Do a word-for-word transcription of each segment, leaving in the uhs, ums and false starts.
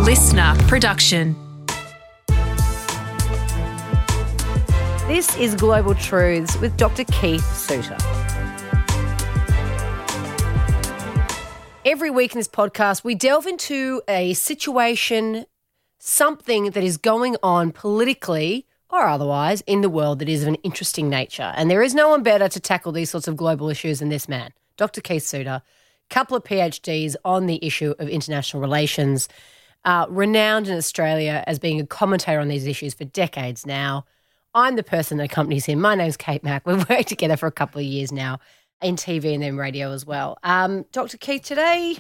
listener production. This is Global Truths with Doctor Keith Suter. Every week in this podcast, we delve into a situation, something that is going on politically or otherwise in the world that is of an interesting nature. And there is no one better to tackle these sorts of global issues than this man, Doctor Keith Suter, couple of PhDs on the issue of international relations, uh, renowned in Australia as being a commentator on these issues for decades now. I'm the person that accompanies him. My name's Kate Mack. We've worked together for a couple of years now in T V and then radio as well. Um, Doctor Keith, today,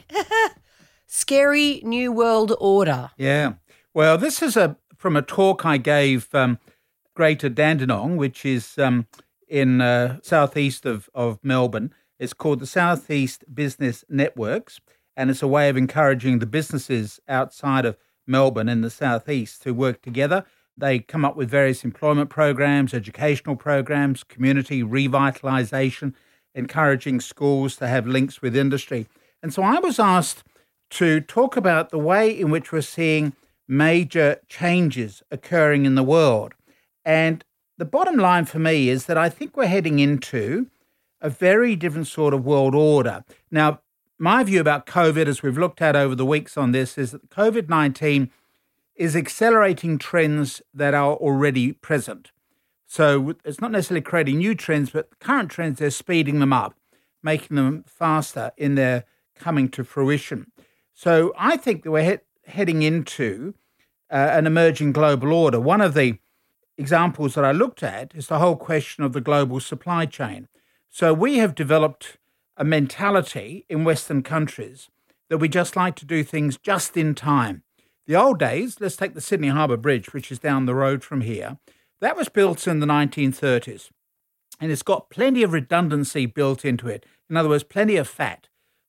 scary new world order. Yeah. Well, this is a from a talk I gave um, Greater Dandenong, which is um, in uh, southeast of, of Melbourne. It's called the Southeast Business Networks, and it's a way of encouraging the businesses outside of Melbourne in the southeast to work together. They come up with various employment programs, educational programs, community revitalisation, encouraging schools to have links with industry. And so I was asked to talk about the way in which we're seeing major changes occurring in the world. And the bottom line for me is that I think we're heading into a very different sort of world order. Now, my view about COVID, as we've looked at over the weeks on this, is that COVID nineteen is accelerating trends that are already present. So it's not necessarily creating new trends, but current trends, they're speeding them up, making them faster in their coming to fruition. So I think that we're he- heading into uh, an emerging global order. One of the examples that I looked at is the whole question of the global supply chain. So we have developed a mentality in Western countries that we just like to do things just in time. The old days, let's take the Sydney Harbour Bridge, which is down the road from here. That was built in the nineteen thirties, and it's got plenty of redundancy built into it. In other words, plenty of fat.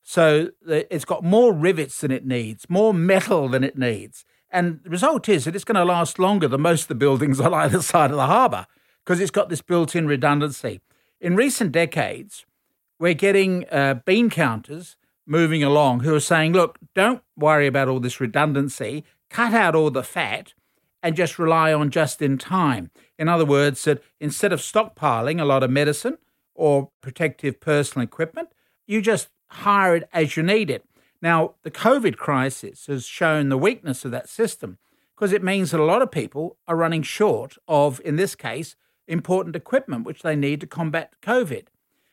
So it's got more rivets than it needs, more metal than it needs. And the result is that it's going to last longer than most of the buildings on either side of the harbour because it's got this built-in redundancy. In recent decades, we're getting uh, bean counters moving along who are saying, look, don't worry about all this redundancy, cut out all the fat and just rely on just in time. In other words, that instead of stockpiling a lot of medicine or protective personal equipment, you just hire it as you need it. Now, the COVID crisis has shown the weakness of that system because it means that a lot of people are running short of, in this case, important equipment which they need to combat COVID.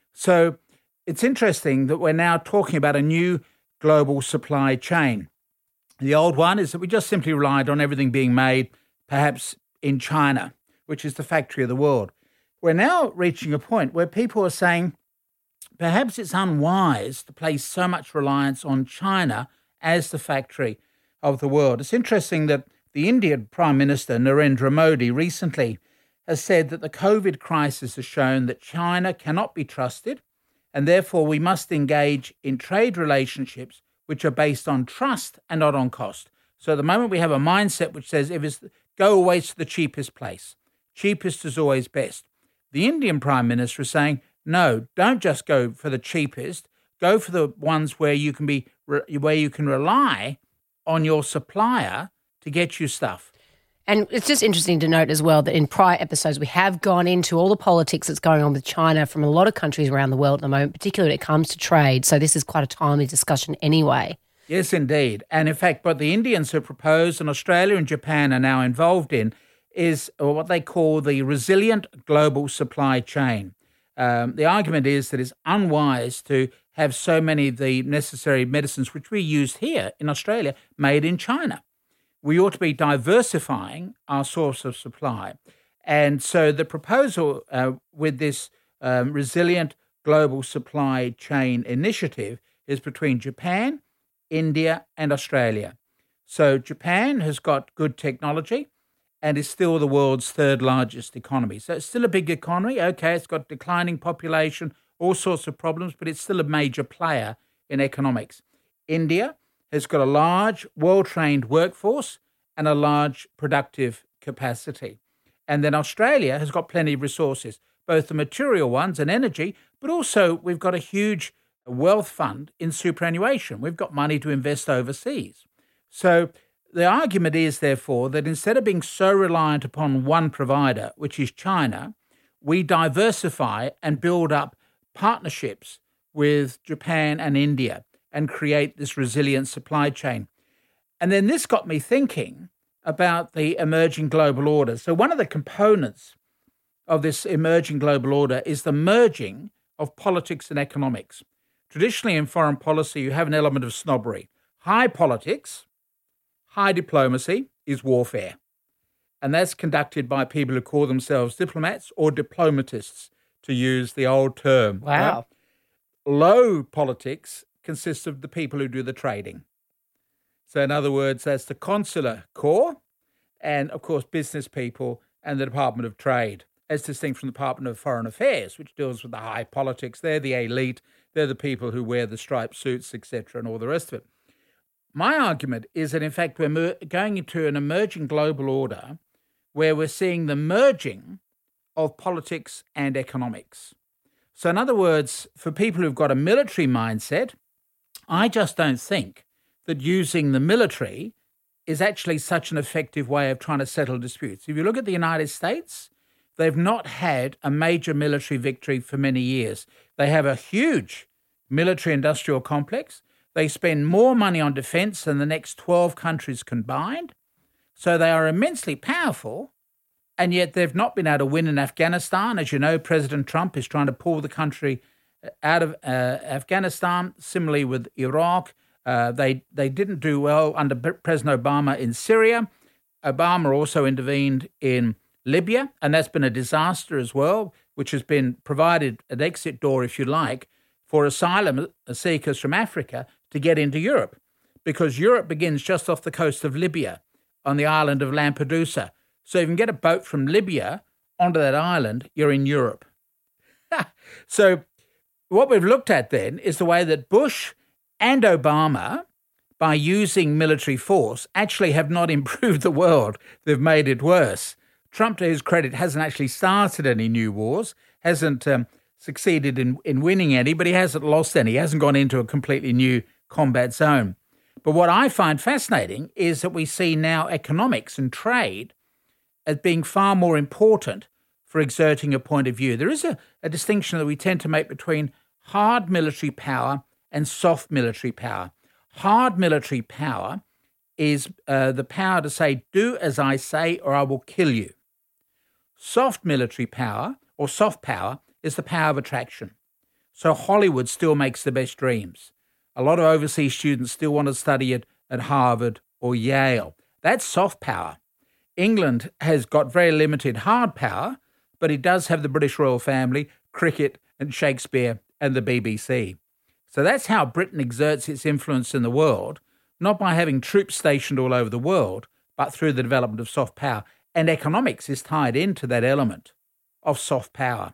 So it's interesting that we're now talking about a new global supply chain. The old one is that we just simply relied on everything being made perhaps in China, which is the factory of the world. We're now reaching a point where people are saying perhaps it's unwise to place so much reliance on China as the factory of the world. It's interesting that the Indian Prime Minister, Narendra Modi, recently has said that the COVID crisis has shown that China cannot be trusted, and therefore we must engage in trade relationships which are based on trust and not on cost. So at the moment we have a mindset which says if it's go always to the cheapest place. Cheapest is always best. The Indian Prime Minister is saying, no, don't just go for the cheapest. Go for the ones where you can be where you can rely on your supplier to get you stuff. And it's just interesting to note as well that in prior episodes we have gone into all the politics that's going on with China from a lot of countries around the world at the moment, particularly when it comes to trade. So this is quite a timely discussion anyway. Yes, indeed. And in fact, what the Indians have proposed and Australia and Japan are now involved in is what they call the resilient global supply chain. Um, the argument is that it's unwise to have so many of the necessary medicines which we use here in Australia made in China. We ought to be diversifying our source of supply. And so the proposal uh, with this um, resilient global supply chain initiative is between Japan, India, and Australia. So Japan has got good technology and is still the world's third largest economy. So it's still a big economy. Okay, it's got declining population, all sorts of problems, but it's still a major player in economics. India has got a large, well-trained workforce and a large productive capacity. And then Australia has got plenty of resources, both the material ones and energy, but also we've got a huge wealth fund in superannuation. We've got money to invest overseas. So the argument is, therefore, that instead of being so reliant upon one provider, which is China, we diversify and build up partnerships with Japan and India and create this resilient supply chain. And then this got me thinking about the emerging global order. So one of the components of this emerging global order is the merging of politics and economics. Traditionally in foreign policy, you have an element of snobbery. High politics, high diplomacy is warfare. And that's conducted by people who call themselves diplomats or diplomatists, to use the old term. Wow. Right? Low politics consists of the people who do the trading. So in other words, that's the consular corps and, of course, business people and the Department of Trade, as distinct from the Department of Foreign Affairs, which deals with the high politics. They're the elite. They're the people who wear the striped suits, et cetera, and all the rest of it. My argument is that, in fact, we're mer- going into an emerging global order where we're seeing the merging of politics and economics. So in other words, for people who've got a military mindset, I just don't think that using the military is actually such an effective way of trying to settle disputes. If you look at the United States, they've not had a major military victory for many years. They have a huge military-industrial complex. They spend more money on defense than the next twelve countries combined. So they are immensely powerful, and yet they've not been able to win in Afghanistan. As you know, President Trump is trying to pull the country out of uh, Afghanistan. Similarly with Iraq, uh, they, they didn't do well under President Obama in Syria. Obama also intervened in Libya, and that's been a disaster as well, which has been provided an exit door, if you like, for asylum seekers from Africa to get into Europe, because Europe begins just off the coast of Libya on the island of Lampedusa. So if you can get a boat from Libya onto that island, you're in Europe. So what we've looked at then is the way that Bush and Obama, by using military force, actually have not improved the world. They've made it worse. Trump, to his credit, hasn't actually started any new wars, hasn't um, succeeded in, in winning any, but he hasn't lost any. He hasn't gone into a completely new combat zone. But what I find fascinating is that we see now economics and trade as being far more important for exerting a point of view. There is a, a distinction that we tend to make between hard military power and soft military power. Hard military power is uh, the power to say, do as I say or I will kill you. Soft military power, or soft power, is the power of attraction. So Hollywood still makes the best dreams. A lot of overseas students still want to study it at Harvard or Yale. That's soft power. England has got very limited hard power, but it does have the British royal family, cricket and Shakespeare and the B B C. So that's how Britain exerts its influence in the world, not by having troops stationed all over the world, but through the development of soft power. And economics is tied into that element of soft power.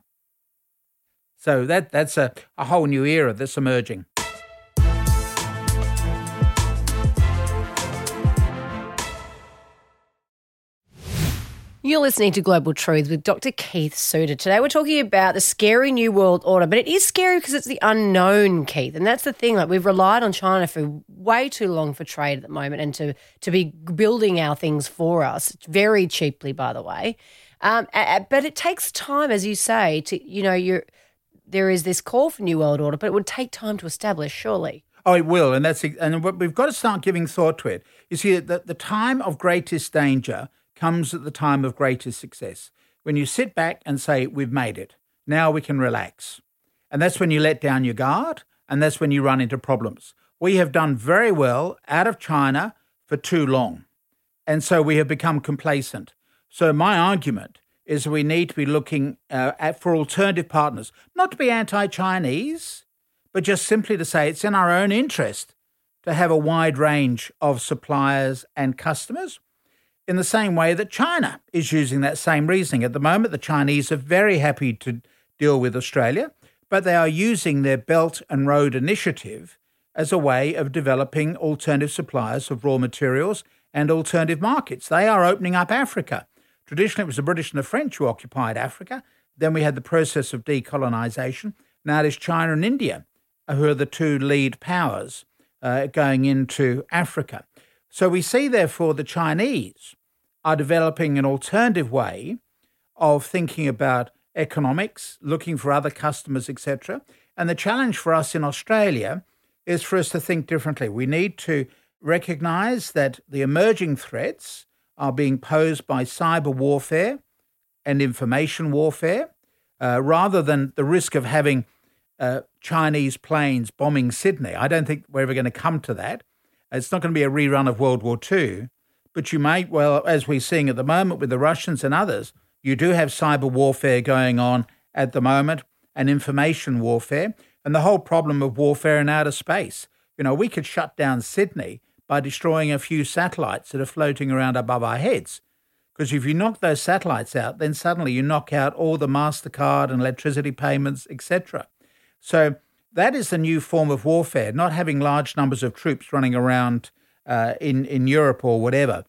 So that that's a, a whole new era that's emerging. You're listening to Global Truth with Doctor Keith Suter. Today we're talking about the scary new world order, but it is scary because it's the unknown, Keith. And that's the thing, like we've relied on China for way too long for trade at the moment and to, to be building our things for us, very cheaply, by the way. Um, but it takes time, as you say, to, you know, you're, there is this call for new world order, but it would take time to establish, surely. Oh, it will, and that's and we've got to start giving thought to it. You see, the, the time of greatest danger comes at the time of greatest success. When you sit back and say, we've made it, now we can relax. And that's when you let down your guard, and that's when you run into problems. We have done very well out of China for too long, and so we have become complacent. So my argument is we need to be looking uh, at for alternative partners, not to be anti-Chinese, but just simply to say it's in our own interest to have a wide range of suppliers and customers, in the same way that China is using that same reasoning. At the moment, the Chinese are very happy to deal with Australia, but they are using their Belt and Road Initiative as a way of developing alternative suppliers of raw materials and alternative markets. They are opening up Africa. Traditionally, it was the British and the French who occupied Africa. Then we had the process of decolonisation. Now it is China and India who are the two lead powers uh, going into Africa. So we see, therefore, the Chinese are developing an alternative way of thinking about economics, looking for other customers, et cetera. And the challenge for us in Australia is for us to think differently. We need to recognise that the emerging threats are being posed by cyber warfare and information warfare, uh, rather than the risk of having uh, Chinese planes bombing Sydney. I don't think we're ever going to come to that. It's not going to be a rerun of World War Two, but you may, well, as we're seeing at the moment with the Russians and others, you do have cyber warfare going on at the moment and information warfare, and the whole problem of warfare in outer space. You know, we could shut down Sydney by destroying a few satellites that are floating around above our heads. Because if you knock those satellites out, then suddenly you knock out all the MasterCard and electricity payments, et cetera. So that is the new form of warfare, not having large numbers of troops running around uh, in, in Europe or whatever.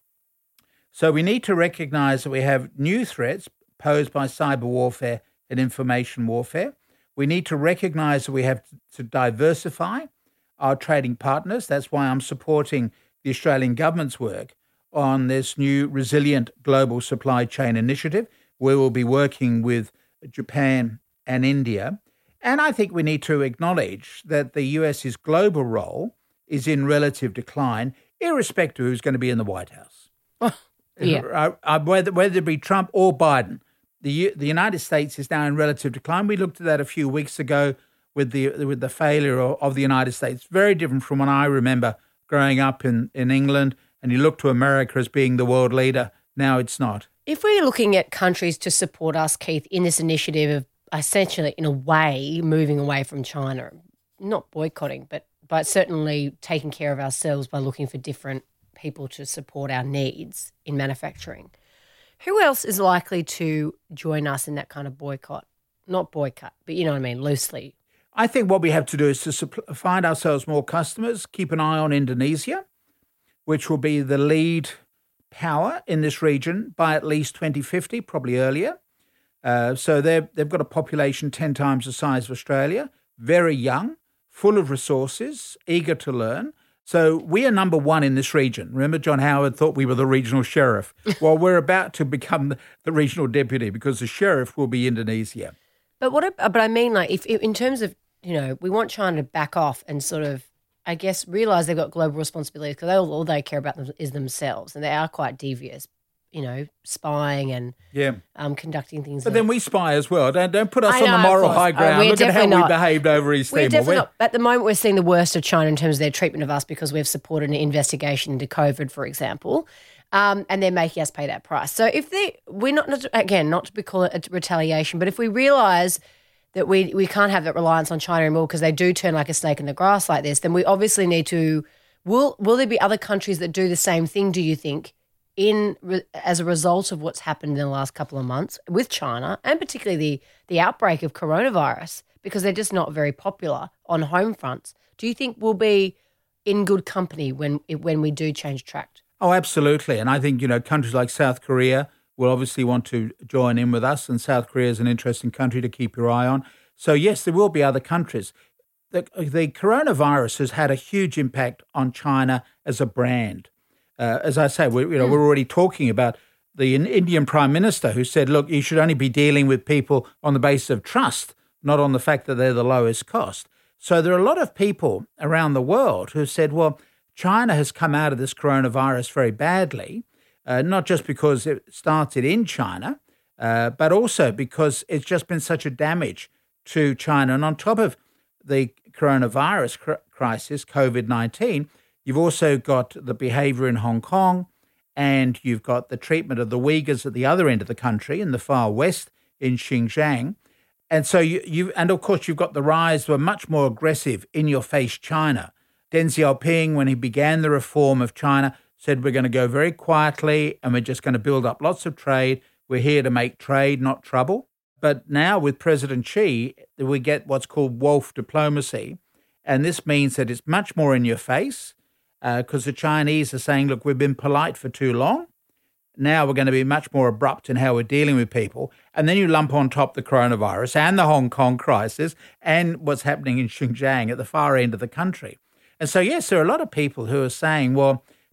So we need to recognize that we have new threats posed by cyber warfare and information warfare. We need to recognize that we have to diversify our trading partners. That's why I'm supporting the Australian government's work on this new resilient global supply chain initiative, where we'll be working with Japan and India. And I think we need to acknowledge that the U S's global role is in relative decline, irrespective of who's going to be in the White House. Oh, yeah. Uh, uh, whether, whether it be Trump or Biden, the U- the United States is now in relative decline. We looked at that a few weeks ago with the with the failure of, of the United States. Very different from when I remember growing up in, in England, and you look to America as being the world leader. Now it's not. If we're looking at countries to support us, Keith, in this initiative of essentially, in a way, moving away from China, not boycotting, but, but certainly taking care of ourselves by looking for different people to support our needs in manufacturing, who else is likely to join us in that kind of boycott? Not boycott, but you know what I mean, loosely. I think what we have to do is to supp- find ourselves more customers, keep an eye on Indonesia, which will be the lead power in this region by at least twenty fifty, probably earlier. Uh, so they've, they've got a population ten times the size of Australia, very young, full of resources, eager to learn. So we are number one in this region. Remember, John Howard thought we were the regional sheriff. Well, we're about to become the, the regional deputy, because the sheriff will be Indonesia. But what? But I mean, like, if in terms of, you know, we want China to back off and sort of, I guess, realise they've got global responsibility, because all, all they care about them is themselves, and they are quite devious, you know, spying and yeah. um, conducting things. But like, then we spy as well. Don't don't put us I on know, the of moral course. high Oh, ground. we're Look at how definitely we not. behaved over East We're Timor. definitely We're- not. At the moment, we're seeing the worst of China in terms of their treatment of us, because we've supported an investigation into COVID, for example, um, and they're making us pay that price. So if they, we're not, not again, not to be call it a retaliation, but if we realise that we we can't have that reliance on China anymore because they do turn like a snake in the grass like this, then we obviously need to. Will will there be other countries that do the same thing, do you think, in as a result of what's happened in the last couple of months with China, and particularly the, the outbreak of coronavirus, because they're just not very popular on home fronts? Do you think we'll be in good company when when we do change track? Oh, absolutely. And I think, you know, countries like South Korea will obviously want to join in with us, and South Korea is an interesting country to keep your eye on. So, yes, there will be other countries. The, the coronavirus has had a huge impact on China as a brand. Uh, as I say, we're, you know, mm. we're already talking about the Indian Prime Minister who said, look, you should only be dealing with people on the basis of trust, not on the fact that they're the lowest cost. So there are a lot of people around the world who said, well, China has come out of this coronavirus very badly, uh, not just because it started in China, uh, but also because it's just been such a damage to China. And on top of the coronavirus cr- crisis, COVID nineteen, you've also got the behavior in Hong Kong, and you've got the treatment of the Uyghurs at the other end of the country, in the far west, in Xinjiang. And so you, you and of course, you've got the rise of a much more aggressive, in-your-face China. Deng Xiaoping, when he began the reform of China, said we're going to go very quietly and we're just going to build up lots of trade. We're here to make trade, not trouble. But now with President Xi, we get what's called wolf diplomacy. And this means that it's much more in your face, because uh, the Chinese are saying, look, we've been polite for too long. Now we're going to be much more abrupt in how we're dealing with people. And then you lump on top the coronavirus and the Hong Kong crisis and what's happening in Xinjiang at the far end of the country. And so, yes, there are a lot of people who are saying, well,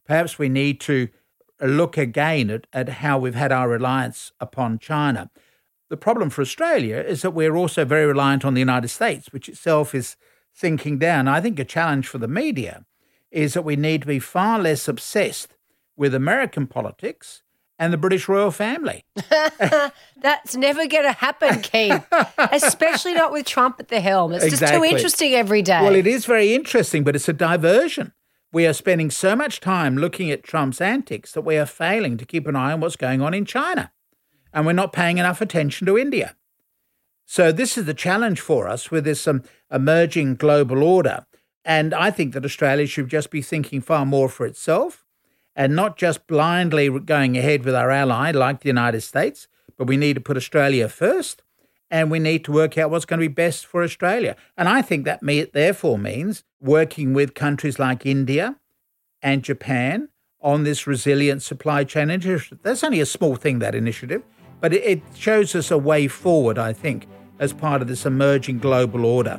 perhaps we need to look again at, at how we've had our reliance upon China. The problem for Australia is that we're also very reliant on the United States, which itself is sinking down. I think a challenge for the media is that we need to be far less obsessed with American politics and the British royal family. That's never going to happen, Keith, especially not with Trump at the helm. It's Exactly. just too interesting every day. Well, it is very interesting, but it's a diversion. We are spending so much time looking at Trump's antics that we are failing to keep an eye on what's going on in China. And we're not paying enough attention to India. So this is the challenge for us with this um, emerging global order. And I think that Australia should just be thinking far more for itself and not just blindly going ahead with our ally like the United States, but we need to put Australia first and we need to work out what's going to be best for Australia. And I think that may, therefore means working with countries like India and Japan on this resilient supply chain initiative. That's only a small thing, that initiative. But it shows us a way forward, I think, as part of this emerging global order.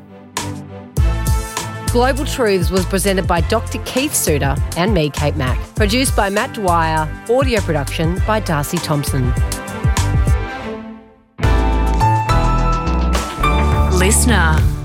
Global Truths was presented by Doctor Keith Suter and me, Kate Mack. Produced by Matt Dwyer. Audio production by Darcy Thompson. Listener.